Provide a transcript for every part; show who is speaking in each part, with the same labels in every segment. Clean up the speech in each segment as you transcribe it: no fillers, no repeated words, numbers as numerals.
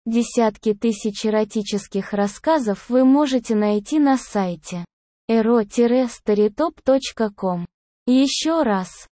Speaker 1: Десятки тысяч эротических рассказов вы можете найти на сайте ero-storytop.com. Еще раз,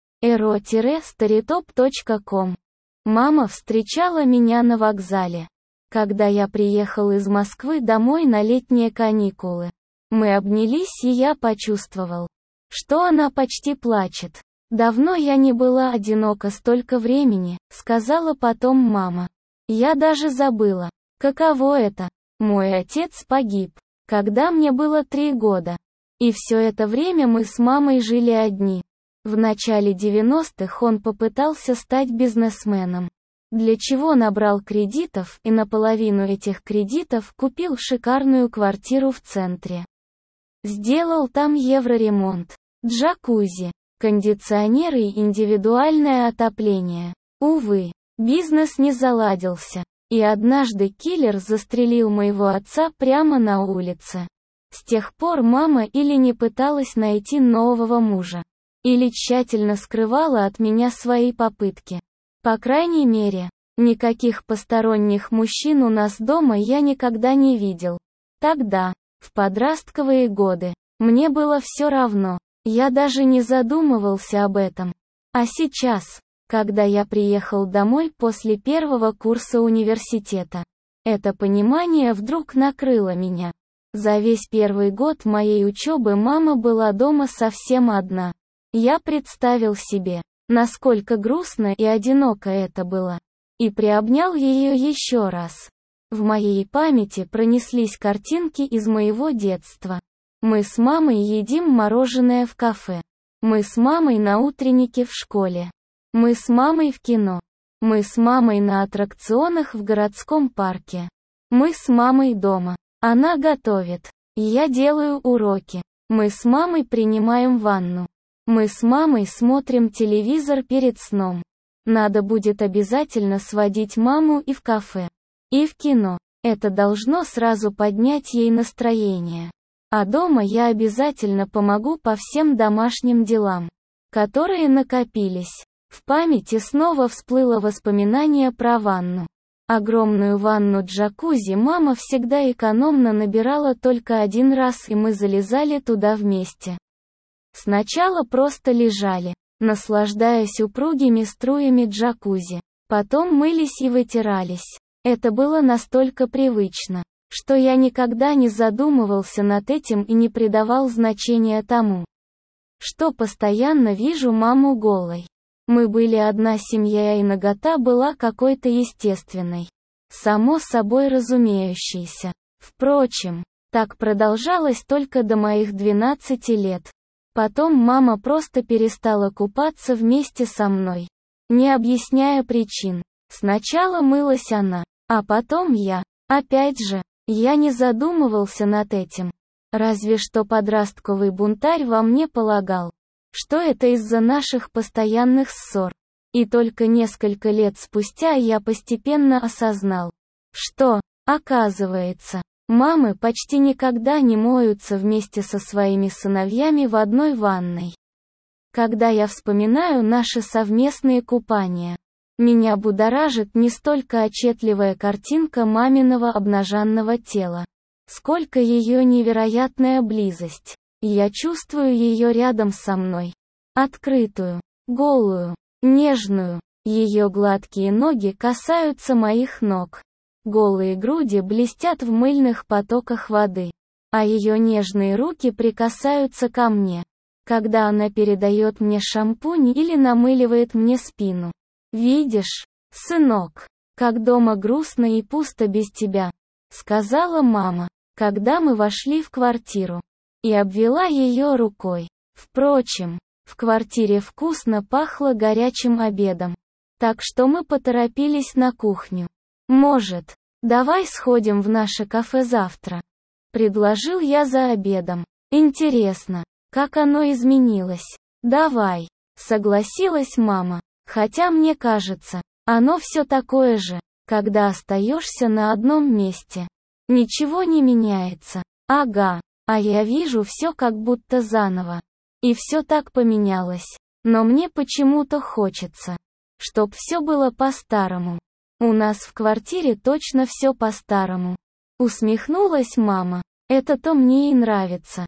Speaker 1: ero-storytop.com. Мама встречала меня на вокзале, когда я приехал из Москвы домой на летние каникулы. Мы обнялись, и я почувствовал, что она почти плачет. «Давно я не была одинока столько времени», — сказала потом мама. Я даже забыла, каково это. Мой отец погиб, когда мне было 3 года. И все это время мы с мамой жили одни. В начале 90-х он попытался стать бизнесменом, для чего набрал кредитов и наполовину этих кредитов купил шикарную квартиру в центре. Сделал там евроремонт, джакузи, кондиционеры и индивидуальное отопление. Увы, бизнес не заладился, и однажды киллер застрелил моего отца прямо на улице. С тех пор мама или не пыталась найти нового мужа, или тщательно скрывала от меня свои попытки. По крайней мере, никаких посторонних мужчин у нас дома я никогда не видел. Тогда, в подростковые годы, мне было все равно, я даже не задумывался об этом. А сейчас, когда я приехал домой после первого курса университета, это понимание вдруг накрыло меня. За весь первый год моей учебы мама была дома совсем одна. Я представил себе, насколько грустно и одиноко это было, и приобнял ее еще раз. В моей памяти пронеслись картинки из моего детства. Мы с мамой едим мороженое в кафе. Мы с мамой на утреннике в школе. Мы с мамой в кино. Мы с мамой на аттракционах в городском парке. Мы с мамой дома. Она готовит. Я делаю уроки. Мы с мамой принимаем ванну. Мы с мамой смотрим телевизор перед сном. Надо будет обязательно сводить маму и в кафе, и в кино. Это должно сразу поднять ей настроение. А дома я обязательно помогу по всем домашним делам, которые накопились. В памяти снова всплыло воспоминание про ванну. Огромную ванну-джакузи мама всегда экономно набирала только один раз, и мы залезали туда вместе. Сначала просто лежали, наслаждаясь упругими струями джакузи. Потом мылись и вытирались. Это было настолько привычно, что я никогда не задумывался над этим и не придавал значения тому, что постоянно вижу маму голой. Мы были одна семья, и нагота была какой-то естественной, само собой разумеющейся. Впрочем, так продолжалось только до моих 12 лет. Потом мама просто перестала купаться вместе со мной, не объясняя причин. Сначала мылась она, а потом я. Опять же, я не задумывался над этим. Разве что подростковый бунтарь во мне полагал, что это из-за наших постоянных ссор. И только несколько лет спустя я постепенно осознал, что, оказывается, мамы почти никогда не моются вместе со своими сыновьями в одной ванной. Когда я вспоминаю наши совместные купания, меня будоражит не столько отчетливая картинка маминого обнаженного тела, сколько ее невероятная близость. Я чувствую ее рядом со мной. Открытую, голую, нежную. Ее гладкие ноги касаются моих ног. Голые груди блестят в мыльных потоках воды. А ее нежные руки прикасаются ко мне, когда она передает мне шампунь или намыливает мне спину. «Видишь, сынок, как дома грустно и пусто без тебя», — сказала мама, когда мы вошли в квартиру, и обвела ее рукой. Впрочем, в квартире вкусно пахло горячим обедом, так что мы поторопились на кухню. «Может, давай сходим в наше кафе завтра?» — предложил я за обедом. «Интересно, как оно изменилось?» «Давай», — согласилась мама. Хотя мне кажется, оно все такое же, когда остаешься на одном месте. Ничего не меняется. Ага, а я вижу все как будто заново. И все так поменялось. Но мне почему-то хочется, чтоб все было по-старому. У нас в квартире точно все по-старому. Усмехнулась мама. Это-то мне и нравится.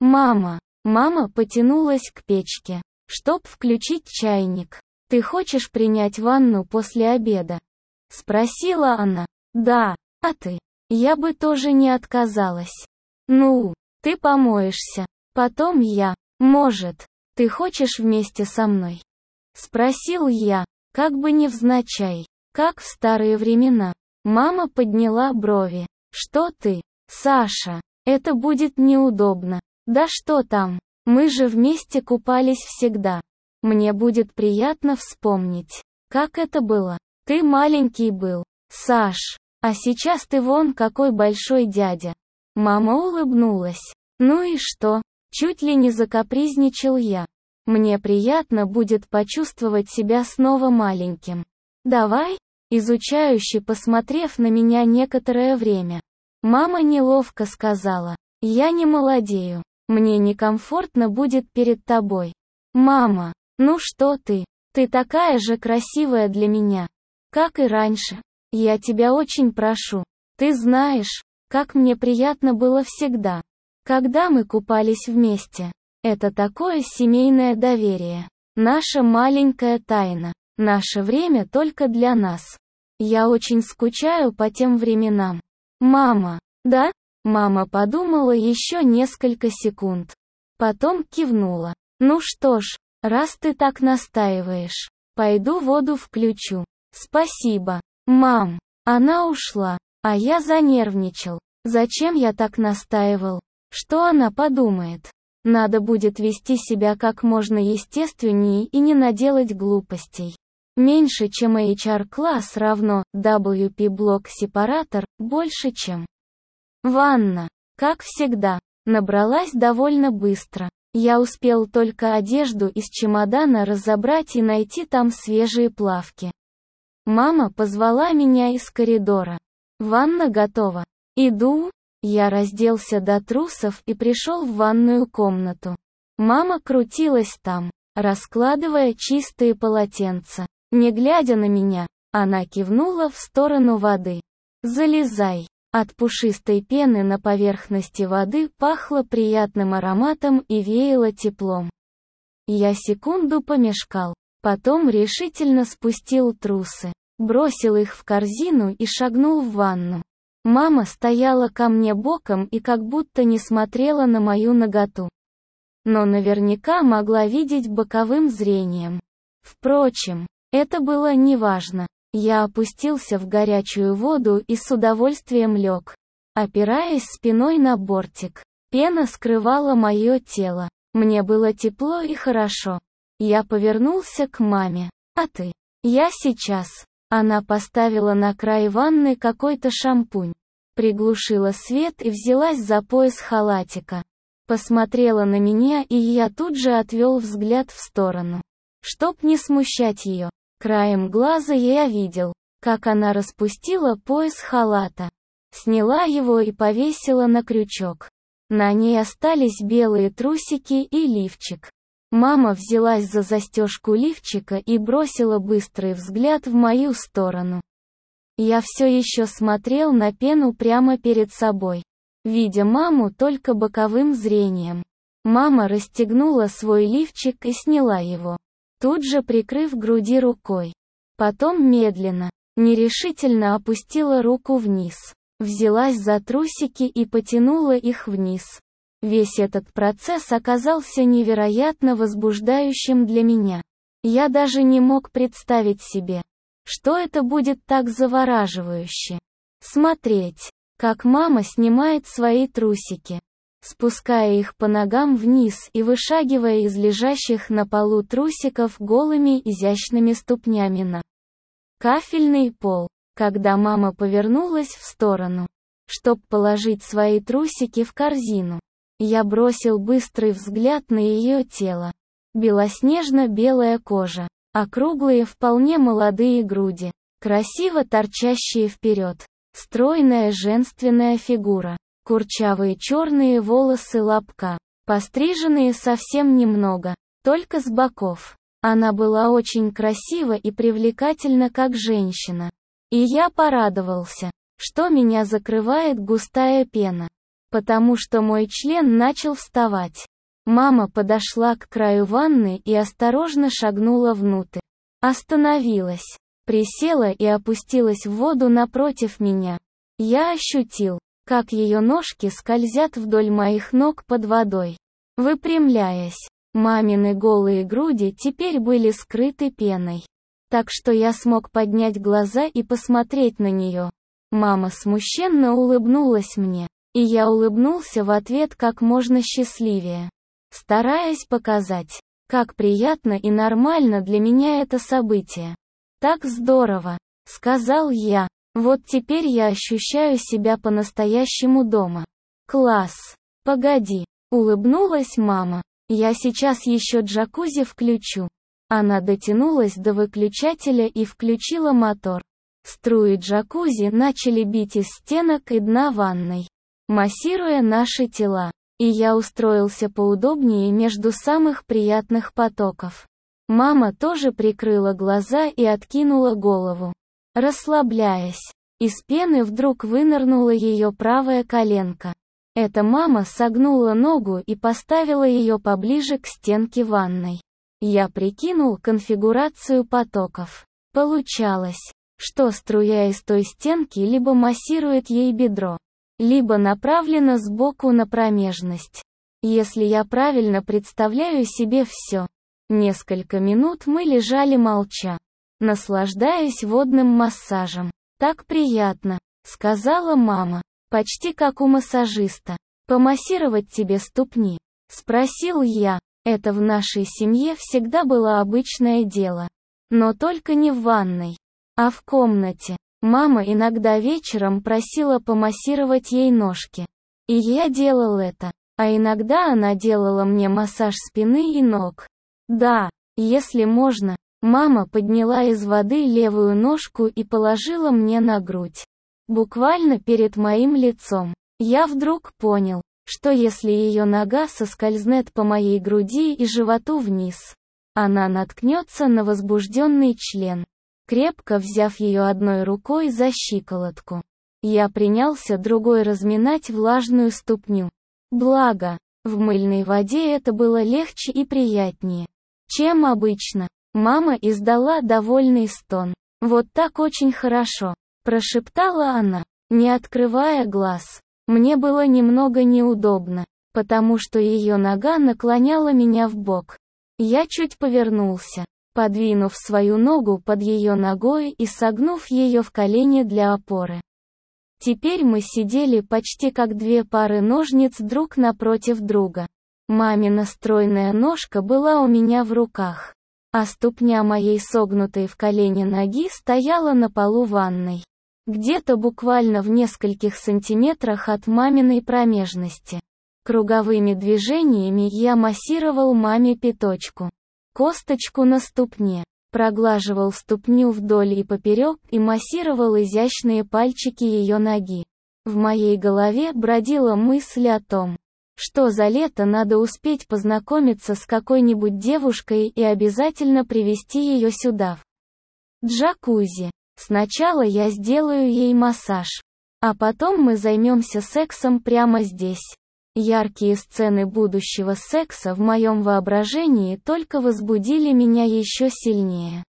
Speaker 1: Мама потянулась к печке, чтоб включить чайник. Ты хочешь принять ванну после обеда? Спросила она. Да, а ты? Я бы тоже не отказалась. Ну, ты помоешься. Потом я. Может, ты хочешь вместе со мной? Спросил я, как бы невзначай, как в старые времена. Мама подняла брови. Что ты, Саша? Это будет неудобно. Да что там? Мы же вместе купались всегда. Мне будет приятно вспомнить, как это было. Ты маленький был, Саш, а сейчас ты вон какой большой дядя. Мама улыбнулась. Ну и что? Чуть ли не закапризничал я. Мне приятно будет почувствовать себя снова маленьким. Давай? Изучающе посмотрев на меня некоторое время. Мама неловко сказала. Я не молодею. Мне некомфортно будет перед тобой. Мама, ну что ты? Ты такая же красивая для меня. Как и раньше. Я тебя очень прошу. Ты знаешь, как мне приятно было всегда, когда мы купались вместе. Это такое семейное доверие. Наша маленькая тайна. Наше время только для нас. Я очень скучаю по тем временам. Мама, да? Мама подумала еще несколько секунд. Потом кивнула. Ну что ж, раз ты так настаиваешь, пойду воду включу. Спасибо, мам. Она ушла, а я занервничал. Зачем я так настаивал? Что она подумает? Надо будет вести себя как можно естественнее и не наделать глупостей. Меньше, чем HR-класс равно WP-блок-сепаратор, больше, чем ванна. Как всегда, набралась довольно быстро. Я успел только одежду из чемодана разобрать и найти там свежие плавки. Мама позвала меня из коридора. Ванна готова. Иду. Я разделся до трусов и пришел в ванную комнату. Мама крутилась там, раскладывая чистые полотенца. Не глядя на меня, она кивнула в сторону воды. «Залезай». От пушистой пены на поверхности воды пахло приятным ароматом и веяло теплом. Я секунду помешкал, потом решительно спустил трусы, бросил их в корзину и шагнул в ванну. Мама стояла ко мне боком и как будто не смотрела на мою наготу. Но наверняка могла видеть боковым зрением. Впрочем, это было неважно. Я опустился в горячую воду и с удовольствием лег, опираясь спиной на бортик. Пена скрывала мое тело. Мне было тепло и хорошо. Я повернулся к маме. «А ты?» «Я сейчас». Она поставила на край ванны какой-то шампунь. Приглушила свет и взялась за пояс халатика. Посмотрела на меня, и я тут же отвел взгляд в сторону. Чтоб не смущать ее. Краем глаза я видел, как она распустила пояс халата. Сняла его и повесила на крючок. На ней остались белые трусики и лифчик. Мама взялась за застежку лифчика и бросила быстрый взгляд в мою сторону. Я все еще смотрел на пену прямо перед собой, видя маму только боковым зрением. Мама расстегнула свой лифчик и сняла его, тут же прикрыв груди рукой. Потом медленно, нерешительно опустила руку вниз, взялась за трусики и потянула их вниз. Весь этот процесс оказался невероятно возбуждающим для меня. Я даже не мог представить себе, что это будет так завораживающе. Смотреть, как мама снимает свои трусики, спуская их по ногам вниз и вышагивая из лежащих на полу трусиков голыми изящными ступнями на кафельный пол. Когда мама повернулась в сторону, чтоб положить свои трусики в корзину, я бросил быстрый взгляд на ее тело. Белоснежно-белая кожа, округлые вполне молодые груди, красиво торчащие вперед, стройная женственная фигура, курчавые черные волосы лобка, постриженные совсем немного, только с боков. Она была очень красива и привлекательна как женщина. И я порадовался, что меня закрывает густая пена, потому что мой член начал вставать. Мама подошла к краю ванны и осторожно шагнула внутрь. Остановилась, присела и опустилась в воду напротив меня. Я ощутил, как ее ножки скользят вдоль моих ног под водой. Выпрямляясь, мамины голые груди теперь были скрыты пеной. Так что я смог поднять глаза и посмотреть на нее. Мама смущенно улыбнулась мне, и я улыбнулся в ответ как можно счастливее, стараясь показать, как приятно и нормально для меня это событие. «Так здорово», — сказал я. «Вот теперь я ощущаю себя по-настоящему дома». «Класс! Погоди», — улыбнулась мама. «Я сейчас еще джакузи включу». Она дотянулась до выключателя и включила мотор. Струи джакузи начали бить из стенок и дна ванной, массируя наши тела, и я устроился поудобнее между самых приятных потоков. Мама тоже прикрыла глаза и откинула голову, расслабляясь. Из пены вдруг вынырнула ее правая коленка. Эта мама согнула ногу и поставила ее поближе к стенке ванной. Я прикинул конфигурацию потоков. Получалось, что струя из той стенки либо массирует ей бедро, либо направлена сбоку на промежность. Если я правильно представляю себе все. Несколько минут мы лежали молча, наслаждаясь водным массажем. «Так приятно», — сказала мама, почти как у массажиста. «Помассировать тебе ступни?» — спросил я. Это в нашей семье всегда было обычное дело. Но только не в ванной, а в комнате. Мама иногда вечером просила помассировать ей ножки. И я делал это. А иногда она делала мне массаж спины и ног. Да, если можно. Мама подняла из воды левую ножку и положила мне на грудь. Буквально перед моим лицом. Я вдруг понял, что если ее нога соскользнет по моей груди и животу вниз, она наткнется на возбужденный член. Крепко взяв ее одной рукой за щиколотку, я принялся другой разминать влажную ступню. Благо, в мыльной воде это было легче и приятнее, чем обычно. Мама издала довольный стон. «Вот так очень хорошо», — прошептала она, не открывая глаз. Мне было немного неудобно, потому что ее нога наклоняла меня вбок. Я чуть повернулся, подвинув свою ногу под ее ногой и согнув ее в колени для опоры. Теперь мы сидели почти как две пары ножниц друг напротив друга. Мамина стройная ножка была у меня в руках, а ступня моей согнутой в колене ноги стояла на полу ванной, где-то буквально в нескольких сантиметрах от маминой промежности. Круговыми движениями я массировал маме пяточку, косточку на ступне, проглаживал ступню вдоль и поперек и массировал изящные пальчики ее ноги. В моей голове бродила мысль о том, что за лето надо успеть познакомиться с какой-нибудь девушкой и обязательно привести ее сюда. В джакузи. Сначала я сделаю ей массаж, а потом мы займемся сексом прямо здесь. Яркие сцены будущего секса в моем воображении только возбудили меня еще сильнее.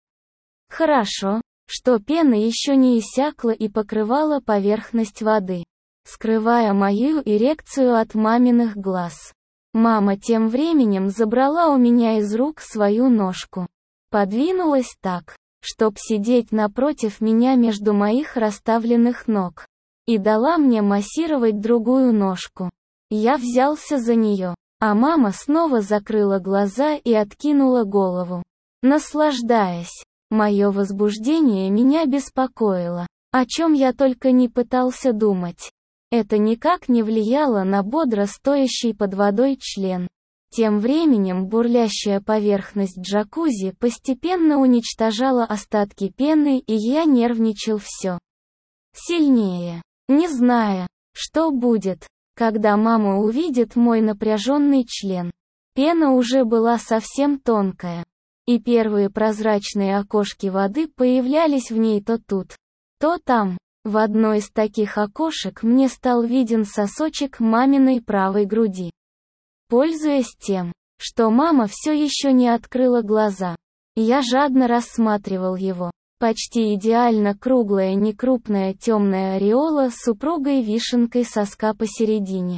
Speaker 1: Хорошо, что пена еще не иссякла и покрывала поверхность воды, скрывая мою эрекцию от маминых глаз. Мама тем временем забрала у меня из рук свою ножку, подвинулась так, чтоб сидеть напротив меня между моих расставленных ног, и дала мне массировать другую ножку. Я взялся за нее, а мама снова закрыла глаза и откинула голову, наслаждаясь. Мое возбуждение меня беспокоило, о чем я только не пытался думать. Это никак не влияло на бодро стоящий под водой член. Тем временем бурлящая поверхность джакузи постепенно уничтожала остатки пены, и я нервничал все сильнее, не зная, что будет, когда мама увидит мой напряженный член. Пена уже была совсем тонкая, и первые прозрачные окошки воды появлялись в ней то тут, Кто там? В одно из таких окошек мне стал виден сосочек маминой правой груди. Пользуясь тем, что мама все еще не открыла глаза, я жадно рассматривал его. Почти идеально круглая некрупная темная ореола с упругой вишенкой соска посередине.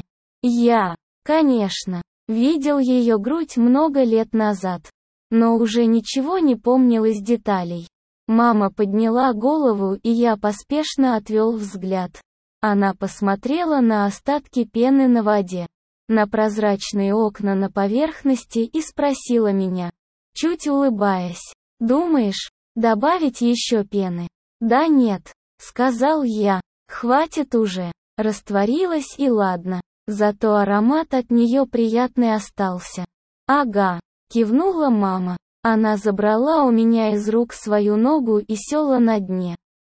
Speaker 1: Я, конечно, видел ее грудь много лет назад, но уже ничего не помнил из деталей. Мама подняла голову, и я поспешно отвел взгляд. Она посмотрела на остатки пены на воде, на прозрачные окна на поверхности и спросила меня, чуть улыбаясь: «Думаешь, добавить еще пены?» «Да нет», — сказал я, — «хватит уже». Растворилась и ладно, зато аромат от нее приятный остался. «Ага», — кивнула мама. Она забрала у меня из рук свою ногу и села на дне,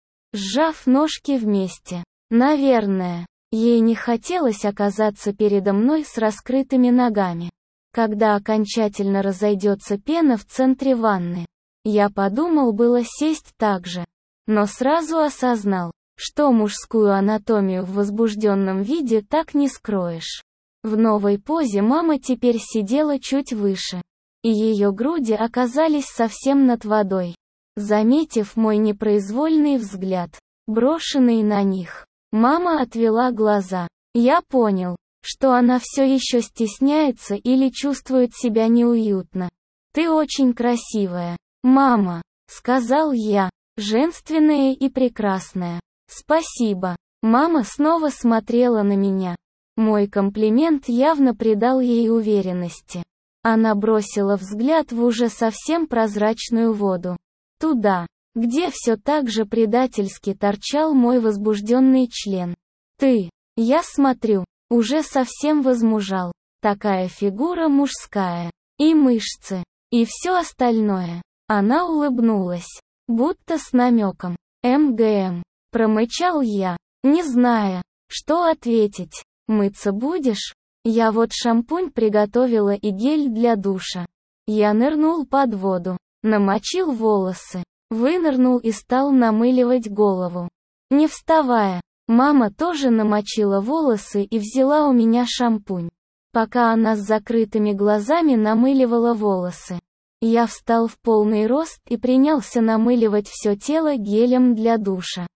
Speaker 1: сжав ножки вместе. Наверное, ей не хотелось оказаться передо мной с раскрытыми ногами. Когда окончательно разойдется пена в центре ванны, я подумал было сесть так же, но сразу осознал, что мужскую анатомию в возбужденном виде так не скроешь. В новой позе мама теперь сидела чуть выше, и ее груди оказались совсем над водой. Заметив мой непроизвольный взгляд, брошенный на них, мама отвела глаза. Я понял, что она все еще стесняется или чувствует себя неуютно. «Ты очень красивая, мама», — сказал я, — «женственная и прекрасная». «Спасибо». Мама снова смотрела на меня. Мой комплимент явно придал ей уверенности. Она бросила взгляд в уже совсем прозрачную воду. Туда, где все так же предательски торчал мой возбужденный член. «Ты, я смотрю, уже совсем возмужал. Такая фигура мужская. И мышцы, и все остальное». Она улыбнулась, будто с намеком. «МГМ», — промычал я, не зная, что ответить. «Мыться будешь?» Я вот шампунь приготовила и гель для душа. Я нырнул под воду, намочил волосы, вынырнул и стал намыливать голову. Не вставая, мама тоже намочила волосы и взяла у меня шампунь. Пока она с закрытыми глазами намыливала волосы, я встал в полный рост и принялся намыливать все тело гелем для душа.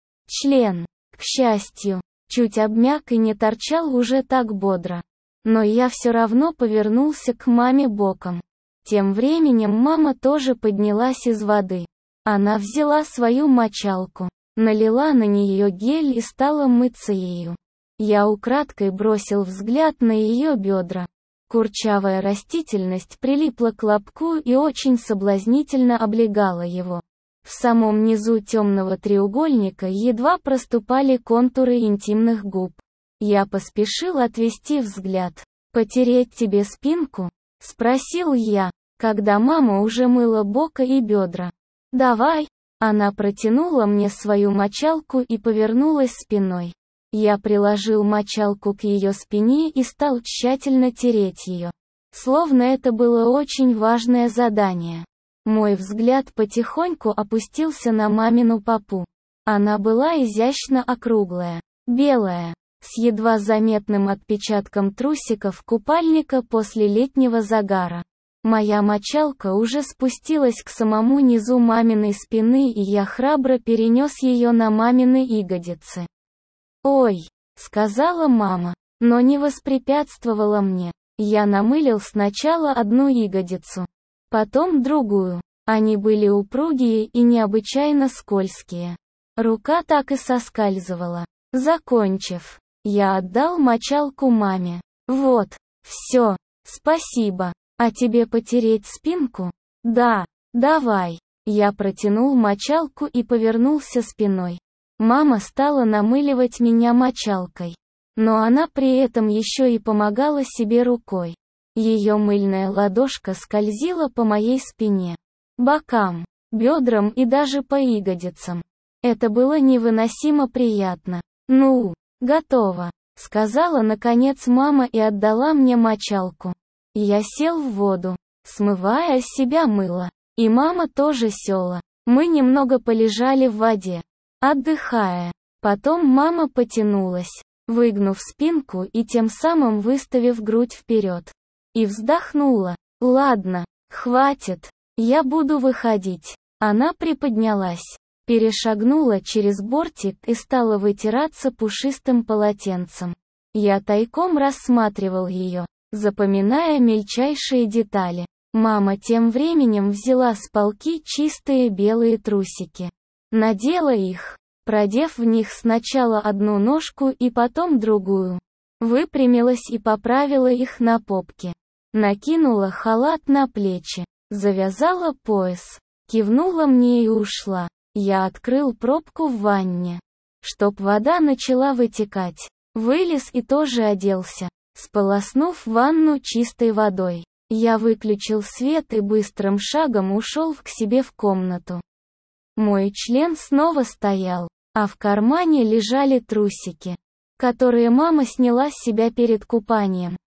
Speaker 1: Член, к счастью, чуть обмяк и не торчал уже так бодро. Но я все равно повернулся к маме боком. Тем временем мама тоже поднялась из воды. Она взяла свою мочалку, налила на нее гель и стала мыться ею. Я украдкой бросил взгляд на ее бедра. Курчавая растительность прилипла к лобку и очень соблазнительно облегала его. В самом низу темного треугольника едва проступали контуры интимных губ. Я поспешил отвести взгляд. «Потереть тебе спинку?» — спросил я, когда мама уже мыла бока и бедра. «Давай». Она протянула мне свою мочалку и повернулась спиной. Я приложил мочалку к ее спине и стал тщательно тереть ее. Словно это было очень важное задание. Мой взгляд потихоньку опустился на мамину попу. Она была изящно округлая, белая, с едва заметным отпечатком трусиков купальника после летнего загара. Моя мочалка уже спустилась к самому низу маминой спины, и я храбро перенес ее на мамины ягодицы. «Ой», — сказала мама, но не воспрепятствовала мне. Я намылил сначала одну ягодицу, потом другую. Они были упругие и необычайно скользкие. Рука так и соскальзывала. Закончив, я отдал мочалку маме. «Вот, все, спасибо. А тебе потереть спинку?» «Да, давай». Я протянул мочалку и повернулся спиной. Мама стала намыливать меня мочалкой. Но она при этом еще и помогала себе рукой. Ее мыльная ладошка скользила по моей спине, бокам, бедрам и даже по ягодицам. Это было невыносимо приятно. «Ну, готово», — сказала наконец мама и отдала мне мочалку. Я сел в воду, смывая с себя мыло. И мама тоже села. Мы немного полежали в воде. отдыхая. Потом мама потянулась, выгнув спинку и тем самым выставив грудь вперед. И вздохнула. «Ладно, хватит, я буду выходить». Она приподнялась, перешагнула через бортик и стала вытираться пушистым полотенцем. Я тайком рассматривал ее, запоминая мельчайшие детали. Мама тем временем взяла с полки чистые белые трусики. Надела их, продев в них сначала одну ножку и потом другую. Выпрямилась и поправила их на попке. Накинула халат на плечи, завязала пояс, кивнула мне и ушла. Я открыл пробку в ванне, чтоб вода начала вытекать. Вылез и тоже оделся, сполоснув ванну чистой водой. Я выключил свет и быстрым шагом ушел к себе в комнату. Мой член снова стоял, а в кармане лежали трусики, которые мама сняла с себя перед купанием.